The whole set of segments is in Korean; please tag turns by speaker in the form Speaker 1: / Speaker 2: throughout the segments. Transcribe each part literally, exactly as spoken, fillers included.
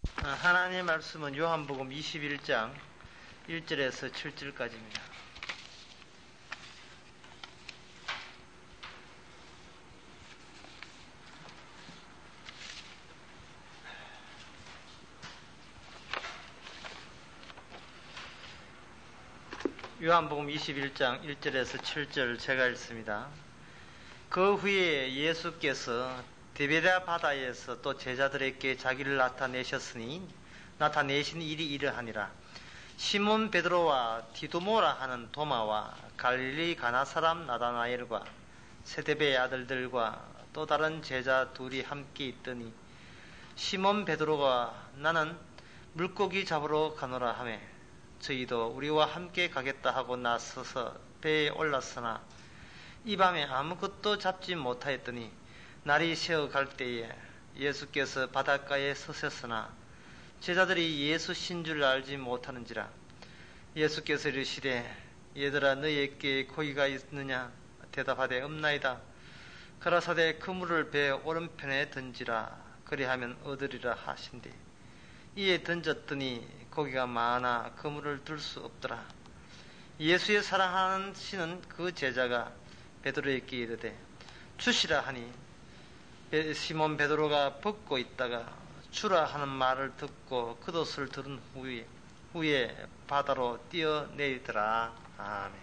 Speaker 1: 하나님의 말씀은 요한복음 이십일 장 일 절에서 칠 절까지입니다. 요한복음 이십일 장 일 절에서 칠 절 제가 읽습니다. 그 후에 예수께서 디베랴 바다에서 또 제자들에게 자기를 나타내셨으니 나타내신 일이 이러하니라. 시몬 베드로와 디두모라 하는 도마와 갈릴리 가나 사람 나다나엘과 세데베의 아들들과 또 다른 제자 둘이 함께 있더니 시몬 베드로가 나는 물고기 잡으러 가노라 하며 저희도 우리와 함께 가겠다 하고 나서서 배에 올랐으나 이 밤에 아무것도 잡지 못하였더니 날이 새어 갈 때에 예수께서 바닷가에 서셨으나 제자들이 예수신 줄 알지 못하는지라. 예수께서 이르시되 얘들아 너희에게 고기가 있느냐 대답하되 없나이다. 가라사대 그물을 배 오른편에 던지라 그리하면 얻으리라 하신대. 이에 던졌더니 고기가 많아 그물을 들 수 없더라. 예수의 사랑하시는 그 제자가 베드로에게 이르되 주시라 하니 시몬 베드로가 벗고 있다가 주라 하는 말을 듣고 겉옷을 들은 후에, 후에 바다로 뛰어내리더라. 아멘.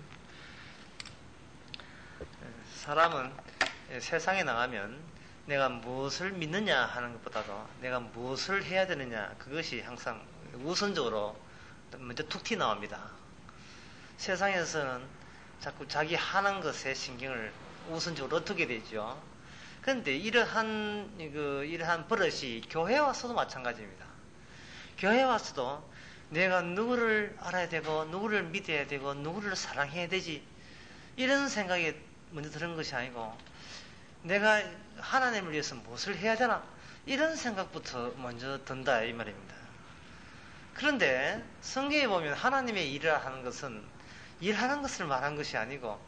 Speaker 1: 사람은 세상에 나가면 내가 무엇을 믿느냐 하는 것보다도 내가 무엇을 해야 되느냐 그것이 항상 우선적으로 먼저 툭 튀어나옵니다. 세상에서는 자꾸 자기 하는 것에 신경을 우선적으로 얻게 되죠. 그런데 이러한 그 이러한 버릇이 교회에 와서도 마찬가지입니다. 교회에 와서도 내가 누구를 알아야 되고 누구를 믿어야 되고 누구를 사랑해야 되지 이런 생각이 먼저 드는 것이 아니고 내가 하나님을 위해서 무엇을 해야 되나 이런 생각부터 먼저 든다 이 말입니다. 그런데 성경에 보면 하나님의 일을 하는 것은 일하는 것을 말한 것이 아니고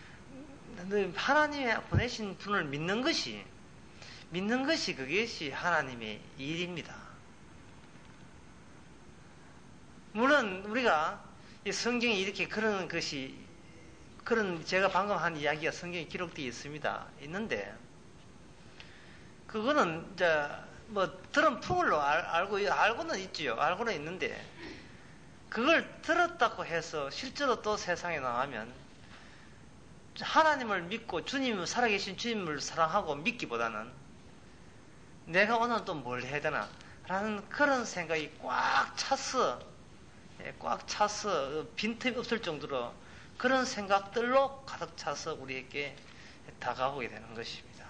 Speaker 1: 하나님이 보내신 분을 믿는 것이 믿는 것이 그것이 하나님의 일입니다. 물론 우리가 이 성경에 이렇게 그런 것이 그런 제가 방금 한 이야기가 성경에 기록되어 있습니다. 있는데 그거는 이제 뭐 들은 풍을로 알, 알고 알고는 있지요. 알고는 있는데 그걸 들었다고 해서 실제로 또 세상에 나가면 하나님을 믿고 주님을 살아계신 주님을 사랑하고 믿기보다는 내가 오늘 또 뭘 해야 되나 라는 그런 생각이 꽉 찼어 꽉 찼어 빈틈이 없을 정도로 그런 생각들로 가득 차서 우리에게 다가오게 되는 것입니다.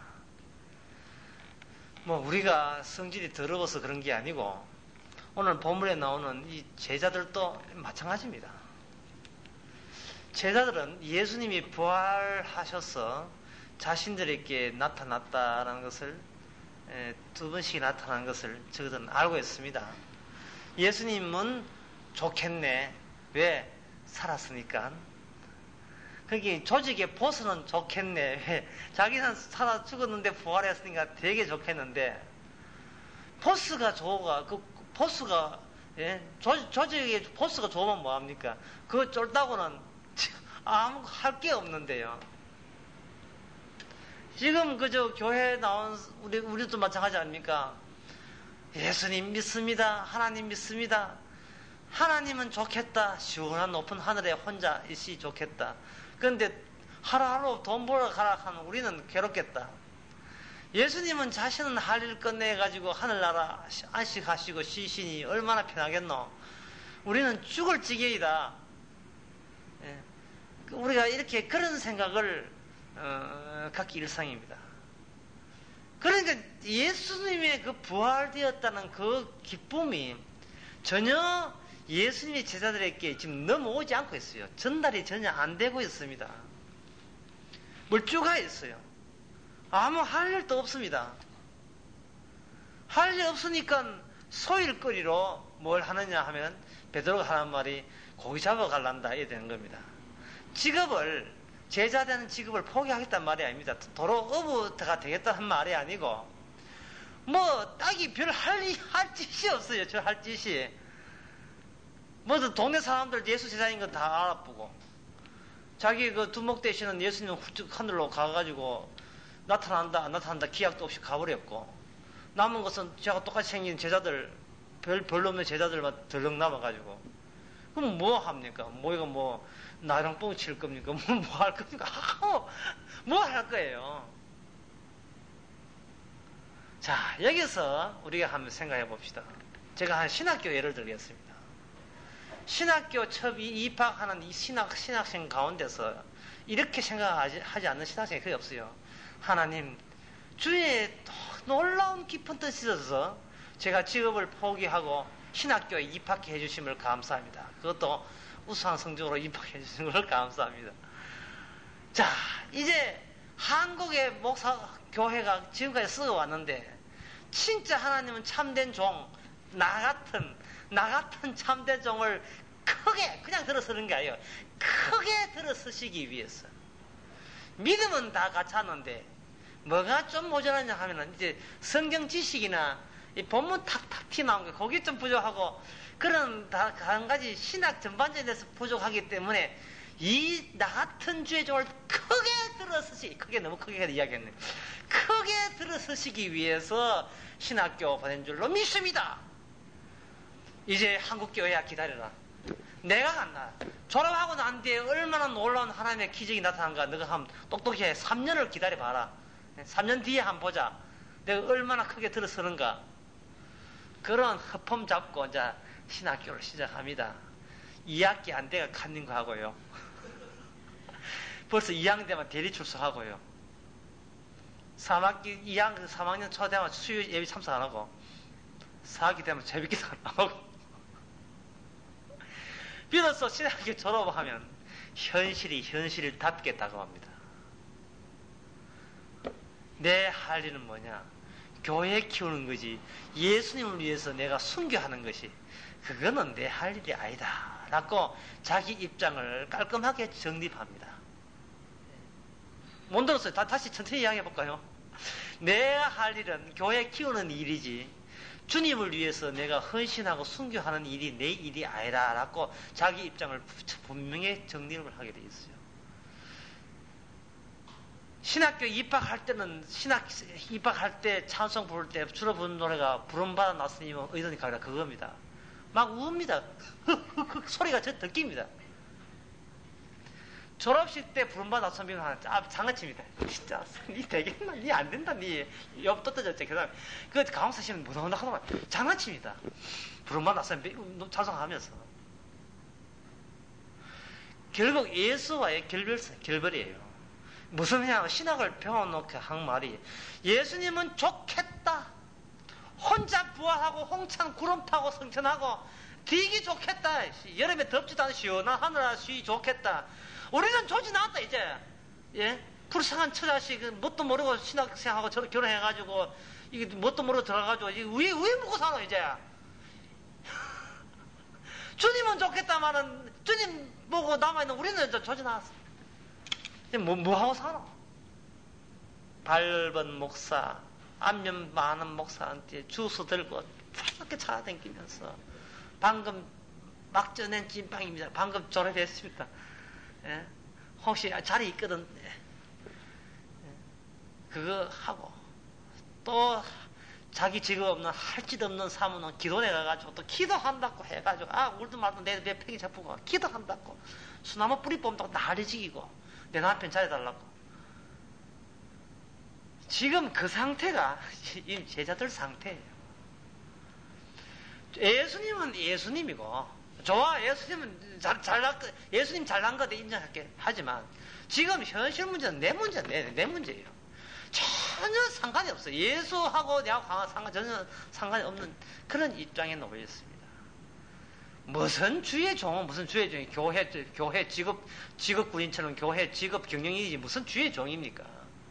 Speaker 1: 뭐 우리가 성질이 더러워서 그런 게 아니고 오늘 본문에 나오는 이 제자들도 마찬가지입니다. 제자들은 예수님이 부활하셔서 자신들에게 나타났다라는 것을 두 번씩 나타난 것을 저들은 알고 있습니다. 예수님은 좋겠네. 왜? 살았으니까. 거기 조직의 보스는 좋겠네. 왜? 자기는 살아 죽었는데 부활했으니까 되게 좋겠는데 보스가 좋아. 그 보스가 예? 조, 조직의 보스가 좋으면 뭐합니까? 그거 쫄다고는 아무 할 게 없는데요. 지금 그저 교회에 나온 우리 우리도 마찬가지 아닙니까? 예수님 믿습니다. 하나님 믿습니다. 하나님은 좋겠다. 시원한 높은 하늘에 혼자 있이 좋겠다. 그런데 하루하루 돈 벌어 가라 하는 우리는 괴롭겠다. 예수님은 자신은 할 일 끝내가지고 하늘나라 안식하시고 쉬시니 얼마나 편하겠노. 우리는 죽을 지경이다. 예. 우리가 이렇게 그런 생각을 어, 갖기 일상입니다. 그러니까 예수님의 그 부활되었다는 그 기쁨이 전혀 예수님의 제자들에게 지금 넘어오지 않고 있어요. 전달이 전혀 안 되고 있습니다. 멀쩡해 있어요. 아무 할 일도 없습니다. 할 일 없으니까 소일거리로 뭘 하느냐 하면 베드로가 하는 말이 고기 잡아 갈란다 이래 되는 겁니다. 직업을 제자되는 직업을 포기하겠다는 말이 아닙니다. 도로 어부가 되겠다는 말이 아니고 뭐 딱히 별 할 할 짓이 없어요. 저 할 짓이. 뭐 동네 사람들 예수 제자인 건 다 알아보고, 자기 그 두목 대신은 예수님 훌쩍 하늘로 가가지고 나타난다 안 나타난다 기약도 없이 가버렸고, 남은 것은 저하고 똑같이 생긴 제자들, 별 별로 없는 제자들만 덜렁 남아가지고, 그럼 뭐 합니까? 뭐 이거 뭐 나랑 뻥 칠 겁니까? 뭐 뭐 할 겁니까? 뭐 할 거예요? 자, 여기서 우리가 한번 생각해 봅시다. 제가 한 신학교 예를 들겠습니다. 신학교 처음 입학하는 이 신학, 신학생 가운데서 이렇게 생각하지 하지 않는 신학생이 거의 없어요. 하나님, 주의 놀라운 깊은 뜻이 있어서 제가 직업을 포기하고 신학교에 입학해 주심을 감사합니다. 그것도 우수한 성적으로 입학해 주신 걸 감사합니다. 자, 이제 한국의 목사 교회가 지금까지 쓰고 왔는데, 진짜 하나님은 참된 종, 나 같은 나 같은 참된 종을 크게 그냥 들어서는 게 아니에요. 크게 들어서시기 위해서. 믿음은 다 같았는데 뭐가 좀 모자라냐 하면은 이제 성경 지식이나 이 본문 탁탁 튀나온 거 거기 좀 부족하고, 그런 다 한 가지 신학 전반적인 데서 부족하기 때문에 이 나 같은 주의 종을 크게 들어서시, 크게 너무 크게 이야기했네. 크게 들어서시기 위해서 신학교 보낸 줄로 믿습니다. 이제 한국 교회야 기다려라. 내가 간다. 졸업하고 난 뒤에 얼마나 놀라운 하나님의 기적이 나타난가 너가 한번 똑똑히 해. 삼 년을 기다려봐라. 삼 년 뒤에 한번 보자. 내가 얼마나 크게 들어서는가. 그런 허품 잡고 이제 신학교를 시작합니다. 이 학기 안 돼가 칸닌 거 하고요. 벌써 이 학년 되면 대리 출소하고요. 삼 학기, 이 학년, 삼 학년 초 되면 수요 예비 참석 안 하고, 사 학기 되면 재밌기도 안 하고. 비로소 신학교 졸업하면 현실이 현실을 답겠다고 합니다. 내 할 일은 뭐냐? 교회 키우는 거지. 예수님을 위해서 내가 순교하는 것이, 그거는 내 할 일이 아니다 라고 자기 입장을 깔끔하게 정립합니다. 못 들었어요. 다, 다시 천천히 이야기해 볼까요? 내가 할 일은 교회 키우는 일이지, 주님을 위해서 내가 헌신하고 순교하는 일이 내 일이 아니라 라고 자기 입장을 분명히 정립을 하게 돼 있어요. 신학교 입학할 때는, 신학 입학할 때 찬송 부를 때 주로 부르는 노래가 부름받아 나스님은 의도니 가리라 그겁니다. 막 웁니다. 소리가 저 듣깁니다. 졸업식 때 부름받아 나스님은 하나 장아칩니다. 진짜 니 되겠나? 니 안 된다. 니 옆도 떠졌지. 그 다음에 그 강사씨는 무서운다 하더만 장아칩니다. 부름받아 나스님 찬송하면서. 결국 예수와의 결별선, 결별이에요. 무슨 냐 신학을 배워놓게 한 말이, 예수님은 좋겠다. 혼자 부활하고 홍창 구름 타고 성천하고 되게 좋겠다. 여름에 덥지도 않은 시원한 하늘아 쉬 좋겠다. 우리는 좋지 않았다 이제. 예? 불쌍한 처자식 뭣도 모르고 신학생하고 결혼해가지고 이게 뭣도 모르고 들어가가지고 왜, 왜 먹고 사노 이제. 주님은 좋겠다마는 주님 보고 남아있는 우리는 좋지 않았어. 뭐, 뭐 하고 사노? 밟은 목사, 안면 많은 목사한테 주스 들고 이렇게 찾아다니면서, 방금 막 쪄낸 찐빵입니다. 방금 졸업했습니다. 예? 혹시 자리 있거든. 예. 그거 하고, 또 자기 직업 없는 할 짓 없는 사무는 기도에 가가지고 또 기도한다고 해가지고, 아 울도 말도 내, 내 팽이 잡고 기도한다고 수나무 뿌리 뽑는다고 난리 지기고 내 남편 잘해달라고. 지금 그 상태가 이 제자들 상태예요. 예수님은 예수님이고, 좋아, 예수님은 잘, 잘난, 예수님 잘난 거대 인정할게. 하지만 지금 현실 문제는 내 문제는 내, 내 문제예요. 전혀 상관이 없어요. 예수하고 내가 상관, 전혀 상관이 없는 그런 입장에 놓여 있습니다. 무슨 주의 종은 무슨 주의 종이, 교회, 교회 직업, 직업 군인처럼 교회 직업 경영이지 무슨 주의 종입니까?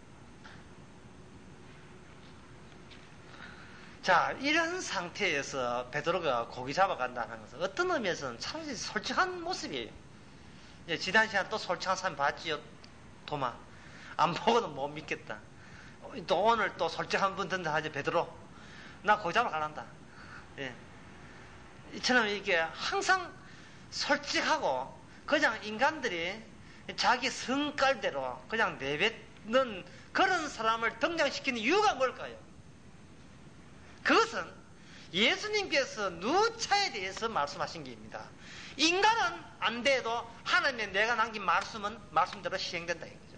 Speaker 1: 자, 이런 상태에서 베드로가 고기 잡아간다는 것은 어떤 의미에서는 참 솔직한 모습이에요. 이제 지난 시간 또 솔직한 사람 봤지요, 도마. 안 보고는 못 믿겠다. 또 오늘 또 솔직한 분 든다 하지, 베드로. 나 거기 잡으러 가란다. 예. 이처럼 이게 항상 솔직하고 그냥 인간들이 자기 성깔대로 그냥 내뱉는 그런 사람을 등장시키는 이유가 뭘까요? 그것은 예수님께서 누차에 대해서 말씀하신 게입니다. 인간은 안 돼도 하나님의 내가 남긴 말씀은 말씀대로 시행된다 이거죠.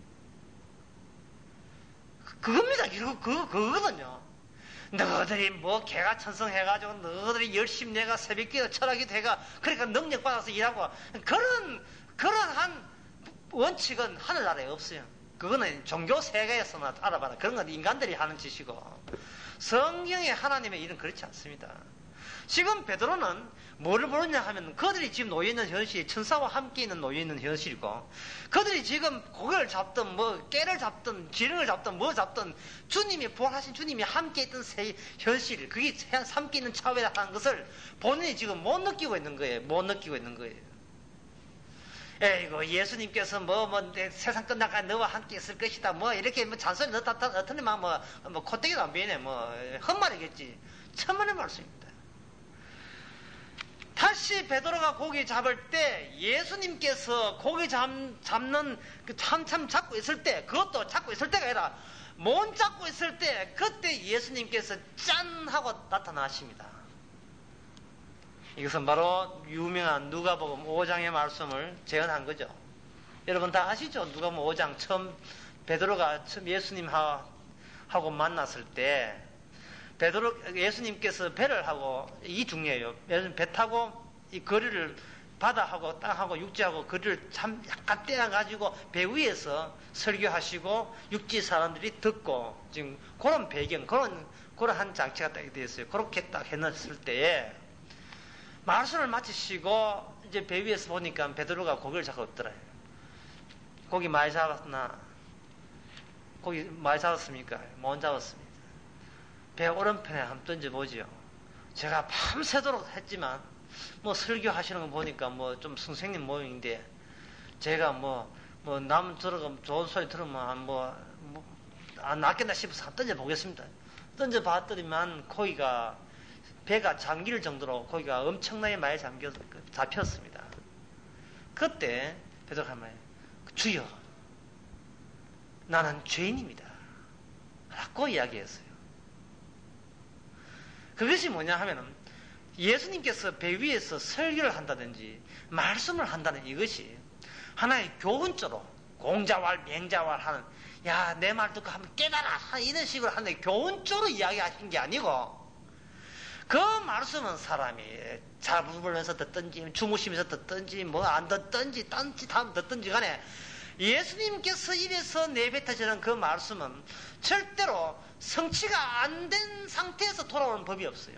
Speaker 1: 그겁니다. 그거, 그거, 그거거든요. 너희들이 뭐 개가 천성해가지고 너희들이 열심히 내가 새벽기도 철학기도 해가 그러니까 능력 받아서 일하고 그런 그런 원칙은 하늘나라에 없어요. 그거는 종교 세계에서나 알아봐라. 그런 건 인간들이 하는 짓이고 성경의 하나님의 일은 그렇지 않습니다. 지금 베드로는 뭐를 모르냐 하면 그들이 지금 놓여있는 현실이 천사와 함께 있는 놓여있는 현실이고 그들이 지금 고개를 잡든 뭐 깨를 잡든 지렁을 잡든 뭐 잡든 주님이 부활하신 주님이 함께 있던 새 현실 그게 함께 있는 차회라는 것을 본인이 지금 못 느끼고 있는 거예요. 못 느끼고 있는 거예요. 에이고 예수님께서 뭐, 뭐 세상 끝나까지 너와 함께 있을 것이다 뭐 이렇게 뭐 잔소리 넣다 넣더니만 뭐, 뭐 콧대기도 안 비네 뭐 헛말이겠지. 천만의 말씀입니다. 다시 베드로가 고기 잡을 때 예수님께서 고기 잡, 잡는 그 참참 잡고 있을 때 그것도 잡고 있을 때가 아니라 못 잡고 있을 때 그때 예수님께서 짠 하고 나타나십니다. 이것은 바로 유명한 누가복음 오 장의 말씀을 재현한 거죠. 여러분 다 아시죠? 누가복음 오 장 처음 베드로가 처음 예수님하고 만났을 때 베드로 예수님께서 배를 하고 이 중요해요. 배 타고 이 거리를 바다하고 땅하고 육지하고 거리를 참 약간 떼어가지고 배 위에서 설교하시고 육지 사람들이 듣고 지금 그런 배경 그런 그런 한 장치가 딱 되어 있어요. 그렇게 딱 해놨을 때에 말씀을 마치시고 이제 배 위에서 보니까 베드로가 고기를 잡고 없더라요. 고기 많이 잡았나? 고기 많이 잡았습니까? 못 잡았습니다. 배 오른편에 한번 던져보지요. 제가 밤새도록 했지만 뭐 설교하시는 거 보니까 뭐 좀 선생님 모양인데 제가 뭐 뭐 남 들어가면 좋은 소리 들으면 뭐 뭐 안 낫겠나 싶어서 한번 던져보겠습니다. 던져봤더니만 고기가 배가 잠길 정도로 고기가 엄청나게 많이 잠겨 잡혔습니다. 그때 베드로가 한 말이에요. 주여, 나는 죄인입니다. 라고 이야기했어요. 그것이 뭐냐 하면은 예수님께서 배 위에서 설교를 한다든지 말씀을 한다는 이것이 하나의 교훈조로 공자왈 맹자왈 하는 야, 내 말 듣고 한번 깨달아 이런 식으로 하는 교훈조로 이야기하신 게 아니고 그 말씀은 사람이 자부면서 듣든지 주무시면서 듣든지 뭐 안 듣든지 딴짓 하면 듣든지 간에 예수님께서 입에서 내뱉어지는 그 말씀은 절대로 성취가 안 된 상태에서 돌아오는 법이 없어요.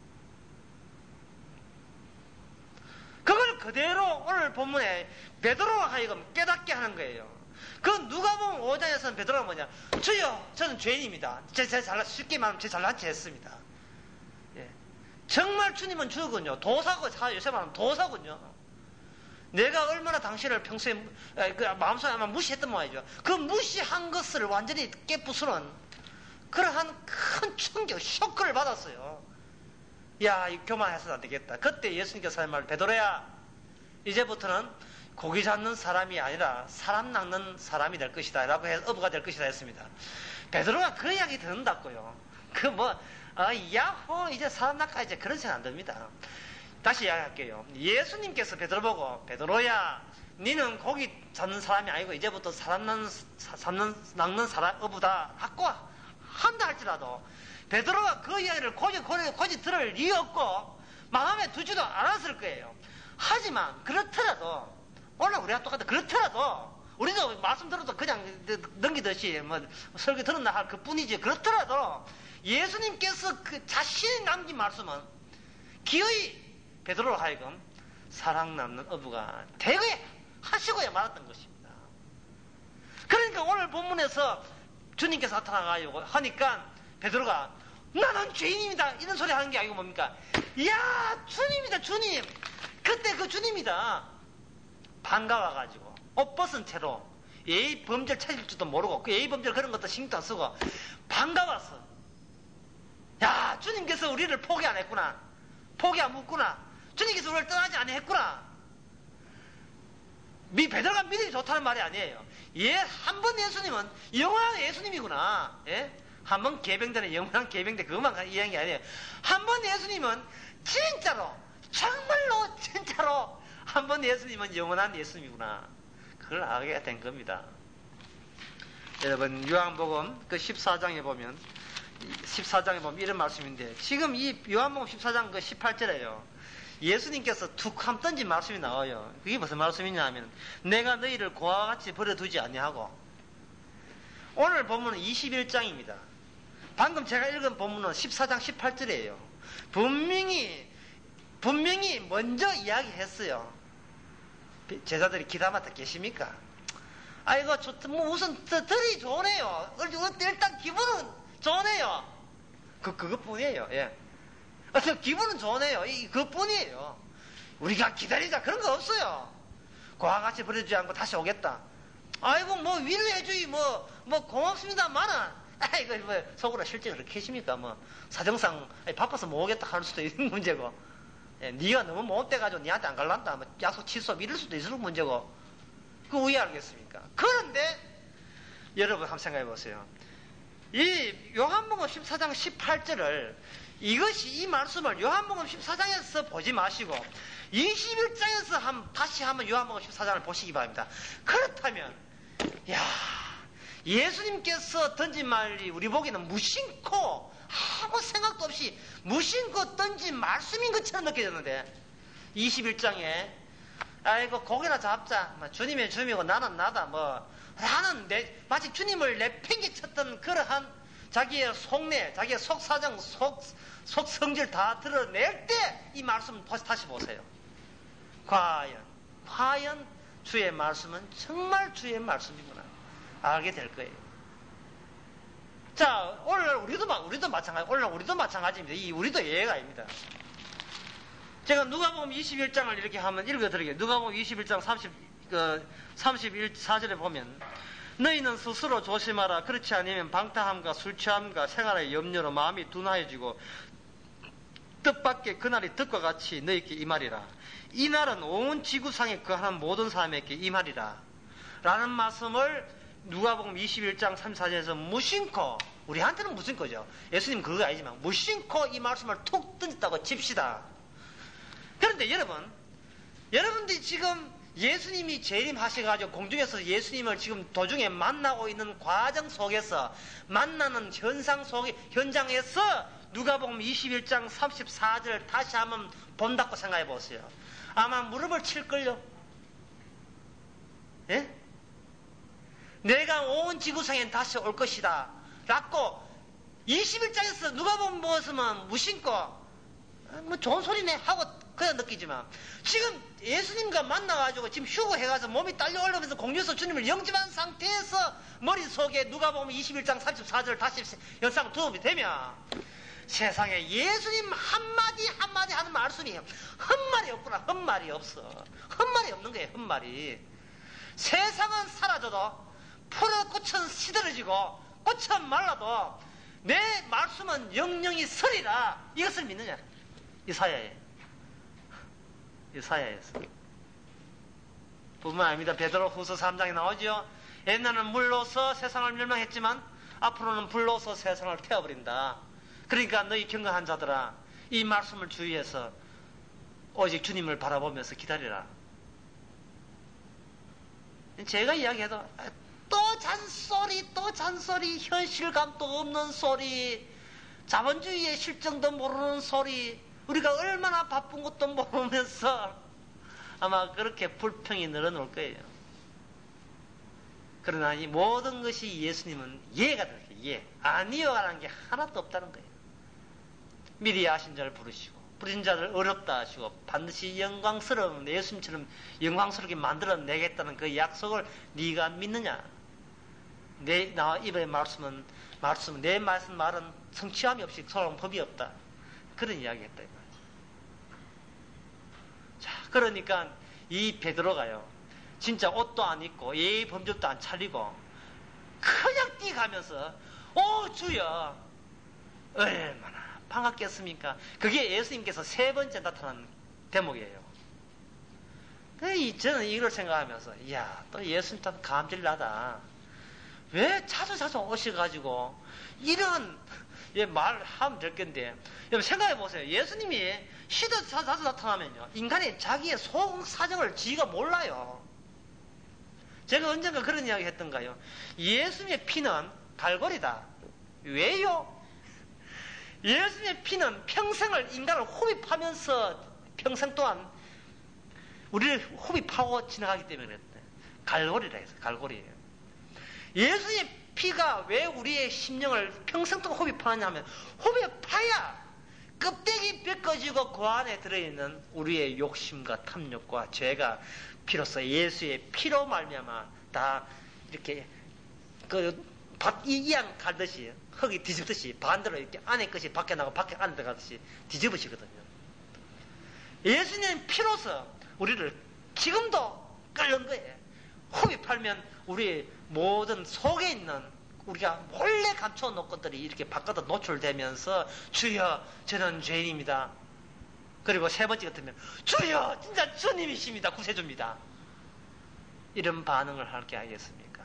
Speaker 1: 그걸 그대로 오늘 본문에 베드로가 하여금 깨닫게 하는 거예요. 그 누가복음 오 장에서는 베드로가 뭐냐? 주여, 저는 죄인입니다. 제, 제 잘난, 쉽게 말하면 제 잘난 체 했습니다. 예. 정말 주님은 주군요. 도사고, 요새 말하면 도사군요. 내가 얼마나 당신을 평소에 그 마음속에 아마 무시했던 모양이죠. 그 무시한 것을 완전히 깨부수는 그러한 큰 충격, 쇼크를 받았어요. 야, 이 교만해서는 안 되겠다. 그때 예수님께서 하는 말, 베드로야, 이제부터는 고기 잡는 사람이 아니라 사람 낚는 사람이 될 것이다. 라고 해서 어부가 될 것이다 했습니다. 베드로가 그 이야기 듣는다고요. 그 뭐, 어, 야호, 이제 사람 낚아, 이제 그런 생각 안 듭니다. 다시 이야기할게요. 예수님께서 베드로 보고, 베드로야, 니는 고기 잡는 사람이 아니고 이제부터 사람 낚는, 잡는, 낚는 사람, 어부다. 하고 한다 할지라도, 베드로가 그 이야기를 고지, 고지, 고지 들을 이유 없고, 마음에 두지도 않았을 거예요. 하지만, 그렇더라도, 오늘 우리가 똑같아. 그렇더라도, 우리도 말씀 들어도 그냥 넘기듯이, 뭐, 설교 들었나 할 그 뿐이지. 그렇더라도, 예수님께서 그 자신이 남긴 말씀은, 기어이 베드로로 하여금 사랑 남는 어부가 되게 하시고야 말았던 것입니다. 그러니까 오늘 본문에서 주님께서 나타나가지고 하니까 베드로가 나는 죄인입니다 이런 소리 하는 게 아니고 뭡니까? 이야, 주님이다, 주님. 그때 그 주님이다 반가워가지고 옷 벗은 채로 예의 범죄를 찾을 줄도 모르고 그 예의 범죄 그런 것도 신경 안 쓰고 반가웠어. 야, 주님께서 우리를 포기 안 했구나. 포기 안 묻구나. 주님께서 우리를 떠나지 아니했구나. 미 베드로가 믿음이 좋다는 말이 아니에요. 예, 한 번 예수님은 영원한 예수님이구나. 예? 한 번 개병되는 영원한 개병대 그것만 이해한 게 아니에요. 한 번 예수님은 진짜로 정말로 진짜로 한 번 예수님은 영원한 예수님이구나. 그걸 알게 된 겁니다. 여러분, 요한복음 그 십사 장에 보면 십사 장에 보면 이런 말씀인데, 지금 이 요한복음 십사 장 그 십팔 절에요. 예수님께서 툭 함 던진 말씀이 나와요. 그게 무슨 말씀이냐 하면, 내가 너희를 고아와 같이 버려두지 아니하고. 오늘 본문은 이십일 장입니다. 방금 제가 읽은 본문은 십사 장 십팔 절이에요. 분명히 분명히 먼저 이야기했어요. 제자들이 기다마다 계십니까? 아이고, 저, 뭐 우선 들이 좋네요. 일단 기분은 좋네요. 그 그것뿐이에요. 예. 그래서 기분은 좋네요. 이 그것뿐이에요. 우리가 기다리자 그런 거 없어요. 고와 같이 버려주지 않고 다시 오겠다. 아이고, 뭐 위로해주기 뭐 뭐 고맙습니다만은, 아이고, 뭐 속으로 실제 그렇게 하십니까? 뭐 사정상 바빠서 못 오겠다 할 수도 있는 문제고, 예, 네가 너무 못돼가지고 니한테 안 갈란다, 뭐 약속 취소 이럴 수도 있을 문제고, 그 왜 알겠습니까? 그런데 여러분 한번 생각해 보세요. 이 요한복음 십사 장 십팔 절을, 이것이 이 말씀을 요한복음 십사 장에서 보지 마시고 이십일 장에서 한, 다시 한번 요한복음 십사 장을 보시기 바랍니다. 그렇다면, 야, 예수님께서 던진 말이 우리 보기에는 무심코 아무 생각도 없이 무심코 던진 말씀인 것처럼 느껴졌는데, 이십일 장에 아이고 고개나 잡자, 주님의 주님이고 나는 나다, 뭐 나는 내, 마치 주님을 내팽개쳤던 그러한 자기의 속내, 자기의 속사정, 속, 속성질 다 드러낼 때 이 말씀 다시 보세요. 과연 과연 주의 말씀은 정말 주의 말씀이구나 알게 될 거예요. 자, 오늘 우리도 우리도 마찬가지, 오늘 우리도 마찬가지입니다. 이 우리도 예외가 아닙니다. 제가 누가복음 이십일 장을 이렇게 한번 읽어드리게요. 누가복음 이십일 장 삼십, 그, 삼십사 절에 보면, 너희는 스스로 조심하라. 그렇지 않으면 방탕함과 술 취함과 생활의 염려로 마음이 둔하여지고 뜻밖의 그날이 뜻과 같이 너희에게 임하리라. 이 날은 온 지구상에 거하는 모든 사람에게 임하리라. 라는 말씀을 누가복음 이십일 장 삼십사 절에서 무심코, 우리한테는 무심코죠. 예수님 그거 아니지만 무심코 이 말씀을 툭 던졌다고 칩시다. 그런데 여러분, 여러분들이 지금 예수님이 재림하셔가지고 공중에서 예수님을 지금 도중에 만나고 있는 과정 속에서, 만나는 현상 속에, 현장에서 누가복음 이십일 장 삼십사 절 다시 한번 본다고 생각해 보세요. 아마 무릎을 칠걸요. 예? 내가 온 지구상에 다시 올 것이다 라고 이십일 장에서 누가복음 보았으면 무심코 뭐 좋은 소리네 하고 그냥 느끼지만, 지금 예수님과 만나가지고 지금 휴거해가서 몸이 딸려 올라오면서 공중에서 주님을 영접한 상태에서 머릿속에 누가복음 이십일 장 삼십사 절 다시 연상 도움이 되면, 세상에 예수님 한마디 한마디 하는 말씀이 헛말이 없구나. 헛말이 없어. 헛말이 없는 거예요. 헛말이. 세상은 사라져도 풀의 꽃은 시들어지고 꽃은 말라도 내 말씀은 영영이 서리라. 이것을 믿느냐? 이사야에 이사야에서 뿐만 아닙니다. 베드로 후서 삼 장에 나오죠. 옛날에는 물로서 세상을 멸망했지만 앞으로는 불로서 세상을 태워버린다. 그러니까 너희 경건한 자들아, 이 말씀을 주의해서 오직 주님을 바라보면서 기다리라. 제가 이야기해도 또 잔소리, 또 잔소리, 현실감도 없는 소리, 자본주의의 실정도 모르는 소리, 우리가 얼마나 바쁜 것도 모르면서 아마 그렇게 불평이 늘어놓을 거예요. 그러나 이 모든 것이 예수님은 예가 될 거예요. 예. 아니요라는 게 하나도 없다는 거예요. 미리 아신 자를 부르시고 부르신 자를 어렵다 하시고 반드시 영광스러운 예수님처럼 영광스럽게 만들어내겠다는 그 약속을 네가 믿느냐? 내, 나 입의 말씀은 말씀, 내 말씀 말은 성취함이 없이 서러운 법이 없다. 그런 이야기 했다. 이 말이죠. 자, 그러니까 이 베드로가요, 진짜 옷도 안 입고 예의 범접도 안 차리고 그냥 뛰가면서 오 주여 얼마나 반갑겠습니까? 그게 예수님께서 세 번째 나타난 대목이에요. 저는 이걸 생각하면서, 이야, 또 예수님 참 감질나다. 왜 자주 자주 오셔가지고, 이런, 예, 말하면 될 건데, 여러분 생각해 보세요. 예수님이 시도 자주, 자주 나타나면요, 인간이 자기의 속 사정을 지가 몰라요. 제가 언젠가 그런 이야기 했던가요? 예수님의 피는 갈고리다. 왜요? 예수님의 피는 평생을 인간을 호흡하면서 평생 동안 우리를 호흡하고 지나가기 때문에 그랬대. 갈고리라 해서 갈고리예요. 예수님의 피가 왜 우리의 심령을 평생 동안 호흡하느냐 하면, 호흡파야 껍데기 벗겨지고 그 안에 들어있는 우리의 욕심과 탐욕과 죄가 피로써 예수의 피로 말미암아 다 이렇게 그 이양 갈듯이 흙이 뒤집듯이 반대로 이렇게 안에 것이 밖에 나가고 밖에 안에 들어가듯이 뒤집으시거든요. 예수님 피로서 우리를 지금도 끓는 거예요. 호흡이 팔면 우리 모든 속에 있는 우리가 몰래 감춰 놓은 것들이 이렇게 바깥으로 노출되면서, 주여 저는 죄인입니다. 그리고 세 번째 같으면, 주여 진짜 주님이십니다. 구세주입니다. 이런 반응을 할 게 아니겠습니까?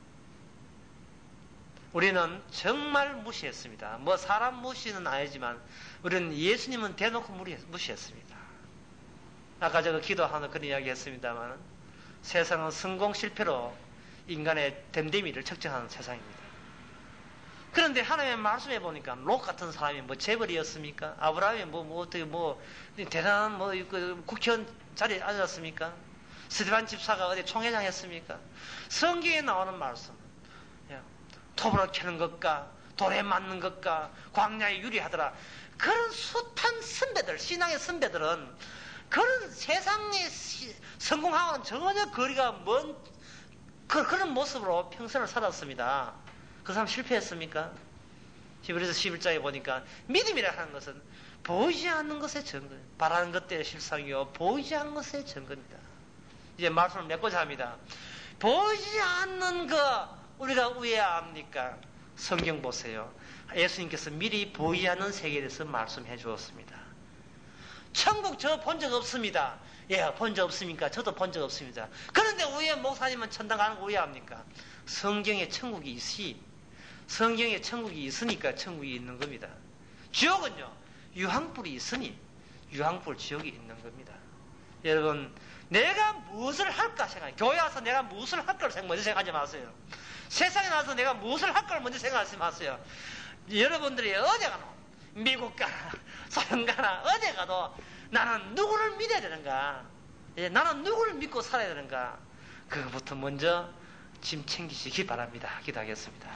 Speaker 1: 우리는 정말 무시했습니다. 뭐 사람 무시는 아니지만 우리는 예수님은 대놓고 무시했습니다. 아까 제가 기도하는 그런 이야기 했습니다만, 세상은 성공 실패로 인간의 됨됨이를 측정하는 세상입니다. 그런데 하나님의 말씀해 보니까 롯 같은 사람이 뭐 재벌이었습니까? 아브라함이 뭐, 뭐 어떻게 뭐 대단한 뭐 그 국회의원 자리에 앉았습니까? 스데반 집사가 어디 총회장 했습니까? 성경에 나오는 말씀, 톱으로 캐는 것과 돌에 맞는 것과 광야에 유리하더라. 그런 숱한 선배들, 신앙의 선배들은 그런 세상의 성공하고는 전혀 거리가 먼 그, 그런 모습으로 평생을 살았습니다. 그 사람 실패했습니까? 히브리서 십일 장에 보니까 믿음이라 하는 것은 보이지 않는 것의 증거, 바라는 것들의 실상이요 보이지 않는 것의 증거입니다. 이제 말씀을 맺고자 합니다. 보이지 않는 것 우리가 왜 압니까? 성경 보세요. 예수님께서 미리 보이지 않는 세계에 대해서 말씀해 주었습니다. 천국 저 본 적 없습니다. 예, 본 적 없습니까? 저도 본 적 없습니다. 그런데 왜 목사님은 천당 가는 거 왜 합니까? 성경에 천국이 있으니, 성경에 천국이 있으니까 천국이 있는 겁니다. 지옥은요, 유황불이 있으니 유황불 지옥이 있는 겁니다. 여러분, 내가 무엇을 할까 생각해. 교회 와서 내가 무엇을 할까 먼저 생각하지 마세요. 세상에 나와서 내가 무엇을 할까 먼저 생각하지 마세요. 여러분들이 어디 가노? 미국 가나, 소련 가나, 어디 가도 나는 누구를 믿어야 되는가? 예, 나는 누구를 믿고 살아야 되는가? 그거부터 먼저 짐 챙기시기 바랍니다. 기도하겠습니다.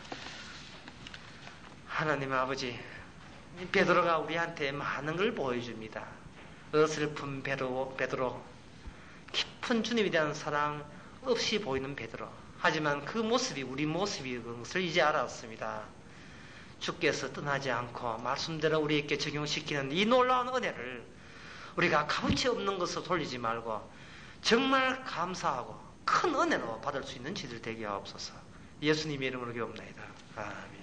Speaker 1: 하나님 아버지, 베드로가 우리한테 많은 걸 보여줍니다. 어설픈 베드로, 베드로, 깊은 주님에 대한 사랑 없이 보이는 베드로. 하지만 그 모습이 우리 모습인 것을 이제 알았습니다. 주께서 떠나지 않고 말씀대로 우리에게 적용시키는 이 놀라운 은혜를 우리가 값어치 없는 것으로 돌리지 말고 정말 감사하고 큰 은혜로 받을 수 있는 지들 되게 하옵소서. 예수님의 이름으로 기도합니다. 아멘.